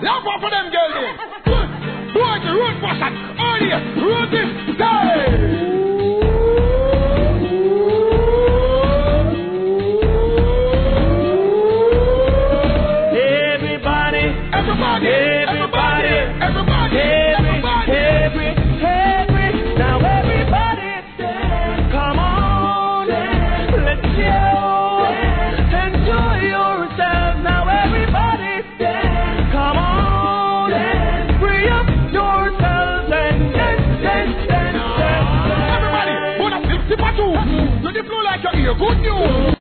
Love one for them girls there. Boy, the road fashion. All here. Road this. Now everybody dance. Come on, dance. Let's go. Enjoy yourselves. Now everybody dance. Come on, dance. Free up yourselves and dance. Everybody, wanna flip the bottle. To the floor like your ear. Good news.